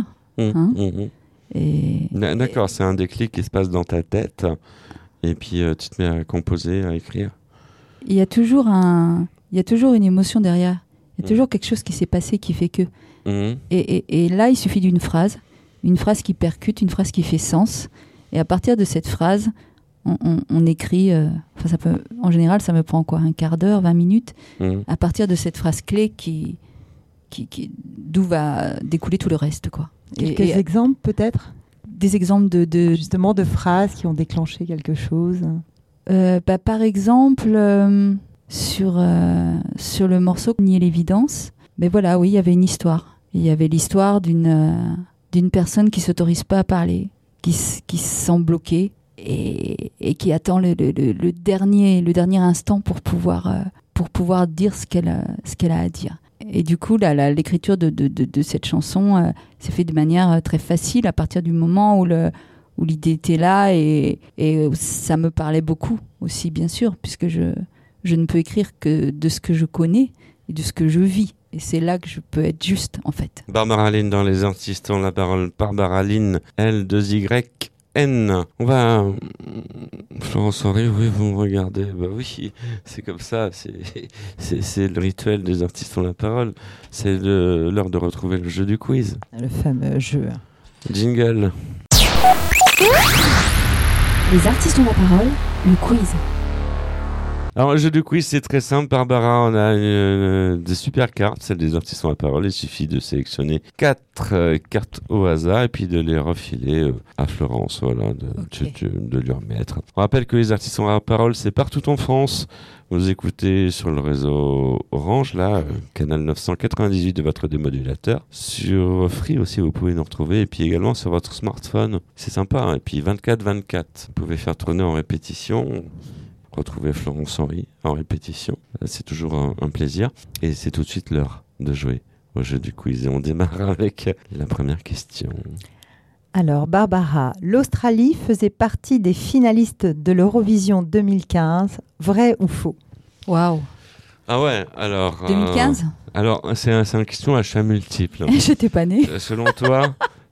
D'accord, c'est un déclic qui se passe dans ta tête et puis tu te mets à composer, à écrire. Il y a toujours une émotion derrière. Il y a toujours quelque chose qui s'est passé qui fait que. Et là, il suffit d'une phrase qui percute, une phrase qui fait sens. Et à partir de cette phrase, on écrit. En général, ça me prend quoi, un quart d'heure, 20 minutes. À partir de cette phrase clé d'où va découler tout le reste, quoi. Quelques exemples peut-être? Des exemples justement de phrases qui ont déclenché quelque chose. Par exemple, sur le morceau Nier l'évidence, mais voilà, oui, il y avait une histoire. Il y avait l'histoire d'une personne qui s'autorise pas à parler, qui se sent bloquée et qui attend le dernier instant pour pouvoir dire ce qu'elle a à dire. Et du coup, l'écriture de cette chanson s'est fait de manière très facile à partir du moment où l'idée était là et ça me parlait beaucoup aussi, bien sûr, puisque je ne peux écrire que de ce que je connais et de ce que je vis. Et c'est là que je peux être juste, en fait. Barbara Lynn dans Les artistes ont la parole. Barbara Lynn, L2YN. On va... Florence Henry, oui, vous me regardez. Bah oui, c'est comme ça. C'est le rituel des artistes ont la parole. C'est l'heure de retrouver le jeu du quiz. Le fameux jeu. Jingle. Les artistes ont la parole, le quiz. Alors, le jeu du quiz, c'est très simple. Barbara, on a des super cartes, celles des artistes ont la parole. Il suffit de sélectionner 4 cartes au hasard et puis de les refiler à Florence, voilà, de lui remettre. On rappelle que les artistes ont la parole, c'est partout en France. Vous écoutez sur le réseau Orange, là, canal 998 de votre démodulateur. Sur Free aussi, vous pouvez nous retrouver. Et puis également sur votre smartphone. C'est sympa, hein. Et puis 24/24. Vous pouvez faire tourner en répétition. Retrouver Florence Henry en répétition. C'est toujours un plaisir. Et c'est tout de suite l'heure de jouer au jeu du quiz. Et on démarre avec la première question. Alors, Barbara, l'Australie faisait partie des finalistes de l'Eurovision 2015. Vrai ou faux? Waouh! Ah ouais, alors... 2015 alors, c'est une question à choix multiple. J'étais pas née. Selon toi,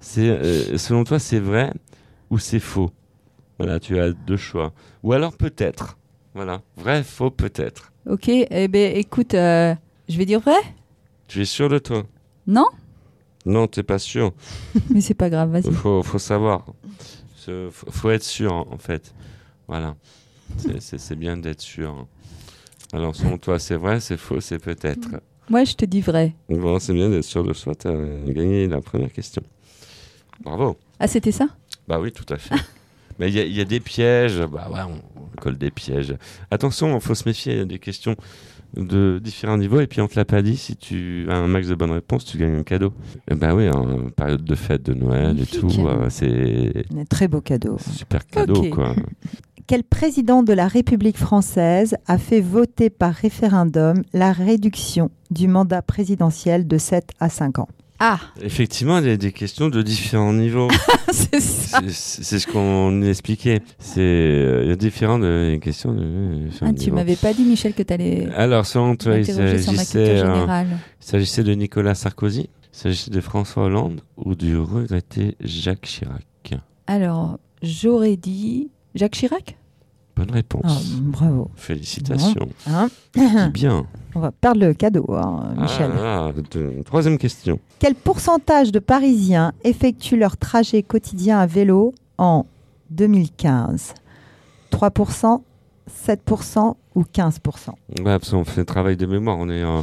c'est vrai ou c'est faux? Voilà, tu as 2 choix. Ou alors peut-être. Voilà, vrai, faux, peut-être. Ok, eh ben écoute, je vais dire vrai. Tu es sûr de toi? Non? Non, t'es pas sûr. Mais c'est pas grave, vas-y. Faut savoir. Faut être sûr, en fait. Voilà. C'est bien d'être sûr. Alors, selon toi, c'est vrai, c'est faux, c'est peut-être. Moi, je te dis vrai. Bon, c'est bien d'être sûr de soi. T'as gagné la première question. Bravo. Ah, c'était ça? Bah oui, tout à fait. Mais il y a des pièges. Bah ouais, on colle des pièges. Attention, il faut se méfier. Il y a des questions de différents niveaux. Et puis, on te l'a pas dit. Si tu as un max de bonnes réponses, tu gagnes un cadeau. Et bah oui, en période de fête de Noël et tout. C'est un très beau cadeau. Super cadeau, okay. Quoi. Quel président de la République française a fait voter par référendum la réduction du mandat présidentiel de 7 à 5 ans? Ah. Effectivement, il y a des questions de différents niveaux. C'est ça. C'est ce qu'on expliquait. Il y a différentes questions de différents niveaux. Tu m'avais pas dit, Michel, que tu allais. Alors, selon toi, il s'agissait de Nicolas Sarkozy. S'agit de François Hollande ou du regretté Jacques Chirac? Alors, j'aurais dit Jacques Chirac. Bonne réponse. Bravo. Félicitations. Hein C'est bien. On va perdre le cadeau, Michel. Troisième question. Quel pourcentage de Parisiens effectuent leur trajet quotidien à vélo en 2015? 3%, 7% ou 15%? Ouais, parce qu'on fait le travail de mémoire. On est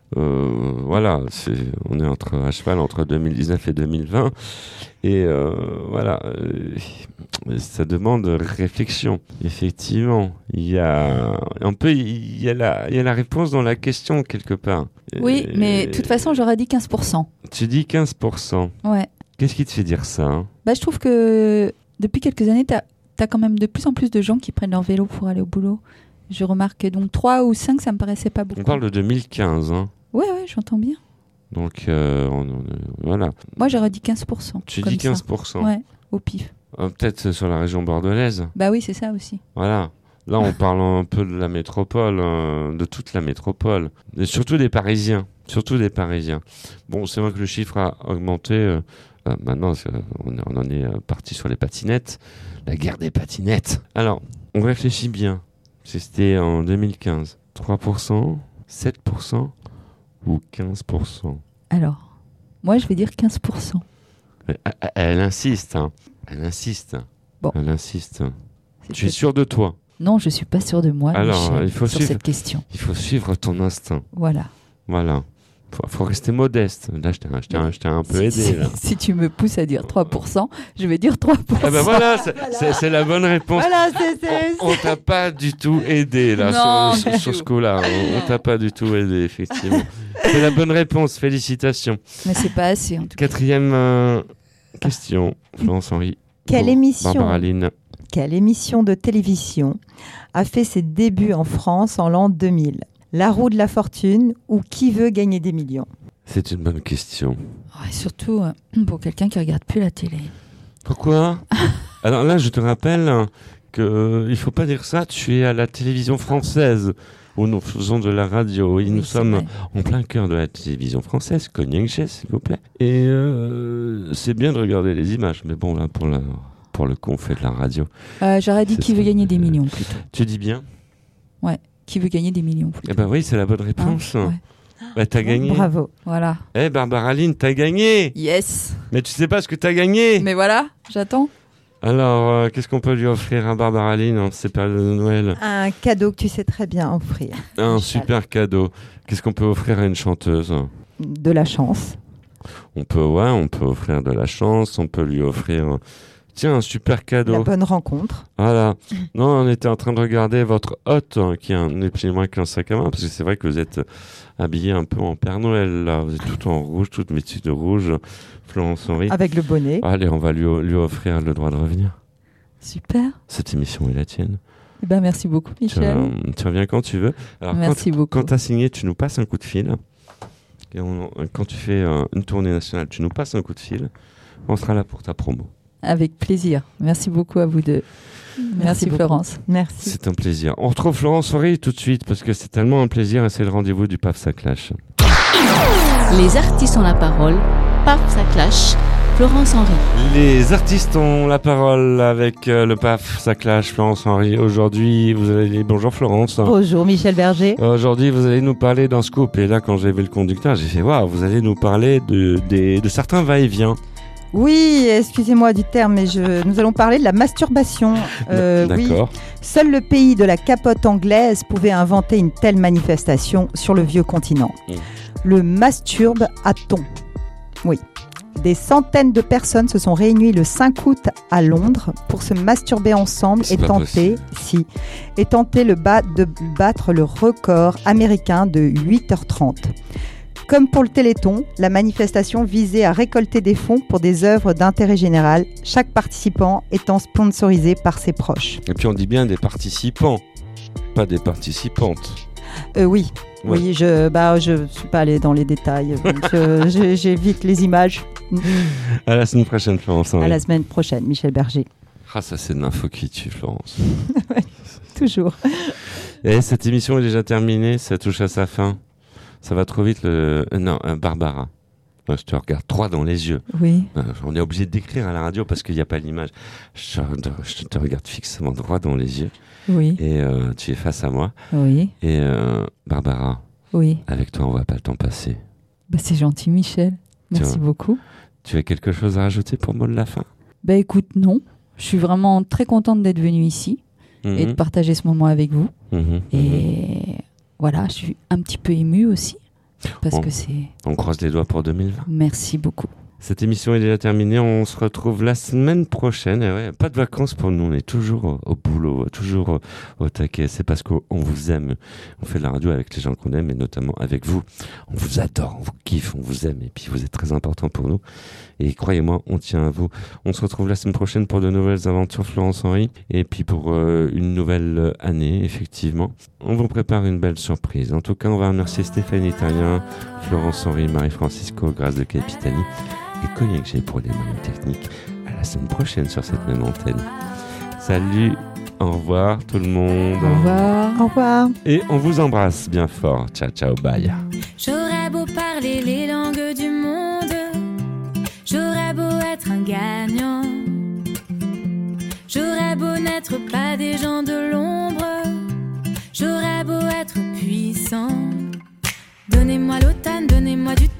on est à cheval entre 2019 et 2020. Et ça demande réflexion. Effectivement, il y a la réponse dans la question quelque part. Oui, mais de toute façon, j'aurais dit 15%. Tu dis 15%. Ouais. Qu'est-ce qui te fait dire ça, hein? Je trouve que depuis quelques années, t'as quand même de plus en plus de gens qui prennent leur vélo pour aller au boulot. Je remarque donc 3 ou 5, ça me paraissait pas beaucoup. On parle de 2015, hein. Ouais, j'entends bien. Donc, voilà. Moi, j'aurais dit 15%. Tu dis 15%? Ouais, au pif. Peut-être sur la région bordelaise. Bah oui, c'est ça aussi. Voilà. Là, on parle un peu de la métropole, de toute la métropole. Et surtout des Parisiens. Bon, c'est vrai que le chiffre a augmenté. Maintenant, on en est parti sur les patinettes. La guerre des patinettes. Alors, on réfléchit bien. C'était en 2015. 3%, 7% ou 15%? Alors, moi, je vais dire 15%. Elle insiste, hein. Elle insiste. Bon. Elle insiste. Tu es sûr de toi? Non, je suis pas sûr de moi, alors, Michel, il faut sur cette question. Il faut suivre ton instinct. Voilà. Faut rester modeste. Là, je t'ai un peu aidé. Là. Si tu me pousses à dire 3%, je vais dire 3%. Ah ben voilà, c'est la bonne réponse. Voilà, on t'a pas du tout aidé là, sur ce coup-là. On t'a pas du tout aidé, effectivement. C'est la bonne réponse, félicitations. Mais c'est pas assez, en tout cas. Quatrième question, Florence Henry. Quelle émission de télévision a fait ses débuts en France en l'an 2000? La roue de la fortune ou Qui veut gagner des millions? C'est une bonne question. Ouais, surtout pour quelqu'un qui regarde plus la télé. Pourquoi? Alors là, je te rappelle qu'il faut pas dire ça. Tu es à la télévision française où nous faisons de la radio. Et nous sommes en plein cœur de la télévision française. Cognac, s'il vous plaît. Et c'est bien de regarder les images. Mais bon, là, pour le coup, on fait de la radio. J'aurais dit Qui veut gagner des millions plutôt. Tu dis bien? Ouais. Qui veut gagner des millions plutôt. Eh ben oui, c'est la bonne réponse. T'as gagné. Bravo. Voilà. Barbara Lynn, t'as gagné. Yes. Mais tu sais pas ce que t'as gagné. Mais voilà, j'attends. Alors, qu'est-ce qu'on peut lui offrir à Barbara Lynn en ces périodes de Noël? Un cadeau que tu sais très bien offrir. Un super cadeau. Qu'est-ce qu'on peut offrir à une chanteuse? De la chance. On peut offrir de la chance. On peut lui offrir... Tiens, un super cadeau. La bonne rencontre. Voilà. Non, on était en train de regarder votre hôte, qui est un petit moins qu'un sac à main, parce que c'est vrai que vous êtes habillé un peu en Père Noël, là. Vous êtes tout en rouge, toute vêtue de rouge. Florence Henry. Avec le bonnet. Allez, on va lui offrir le droit de revenir. Super. Cette émission est la tienne. Eh ben, merci beaucoup, Michel. Tu reviens quand tu veux. Alors, merci beaucoup. Quand tu as signé, tu nous passes un coup de fil. Et quand tu fais une tournée nationale, tu nous passes un coup de fil. On sera là pour ta promo. Avec plaisir. Merci beaucoup à vous deux. Merci Florence. Merci. C'est un plaisir. On retrouve Florence Henry tout de suite parce que c'est tellement un plaisir et c'est le rendez-vous du PAF ça clash. Les artistes ont la parole. PAF ça clash. Florence Henry. Les artistes ont la parole avec le PAF ça clash. Florence Henry. Aujourd'hui, vous allez... Bonjour Florence. Bonjour Michel Berger. Aujourd'hui, vous allez nous parler d'un scoop. Et là, quand j'ai vu le conducteur, j'ai fait waouh, vous allez nous parler de certains va-et-vient. Oui, excusez-moi du terme, mais nous allons parler de la masturbation. D'accord. Oui. Seul le pays de la capote anglaise pouvait inventer une telle manifestation sur le vieux continent. Le masturbe-a-t-on. Oui. Des centaines de personnes se sont réunies le 5 août à Londres pour se masturber ensemble et tenter de battre le record américain de 8h30. Comme pour le Téléthon, la manifestation visait à récolter des fonds pour des œuvres d'intérêt général, chaque participant étant sponsorisé par ses proches. Et puis on dit bien des participants, pas des participantes. Oui, ouais. Oui, je suis pas allée dans les détails, j'évite les images. À la semaine prochaine, Florence. À la semaine prochaine, Michel Berger. Ah, ça c'est de l'info qui tue, Florence. Toujours. Et cette émission est déjà terminée, ça touche à sa fin. Ça va trop vite. Barbara. Je te regarde droit dans les yeux. Oui. On est obligé de décrire à la radio parce qu'il n'y a pas l'image. Je te regarde fixement droit dans les yeux. Oui. Et tu es face à moi. Oui. Et Barbara. Oui. Avec toi, on ne voit pas le temps passer. C'est gentil, Michel. Merci beaucoup. Tu as quelque chose à rajouter pour le mot de la fin ? Écoute, non. Je suis vraiment très contente d'être venue ici et de partager ce moment avec vous. Et voilà, je suis un petit peu émue aussi. Parce que c'est... On croise les doigts pour 2020. Merci beaucoup. Cette émission est déjà terminée. On se retrouve la semaine prochaine. Et ouais, pas de vacances pour nous. On est toujours au boulot, toujours au taquet. C'est parce qu'on vous aime. On fait de la radio avec les gens qu'on aime et notamment avec vous. On vous adore, on vous kiffe, on vous aime. Et puis vous êtes très important pour nous. Et croyez-moi, on tient à vous. On se retrouve la semaine prochaine pour de nouvelles aventures Florence Henry. Et puis pour une nouvelle année, effectivement. On vous prépare une belle surprise. En tout cas, on va remercier Stéphanie Italien, Florence Henry, Marie-Francisco, Grâce de Capitani et Cognac G pour les moyens techniques. À la semaine prochaine sur cette même antenne. Salut, au revoir tout le monde. Au revoir. Au revoir. Et on vous embrasse bien fort. Ciao, ciao, bye. J'aurais beau parler les langues du monde, j'aurais beau être un gagnant, j'aurais beau n'être pas des gens de l'ombre, j'aurais beau être puissant. Donnez-moi l'automne, donnez-moi du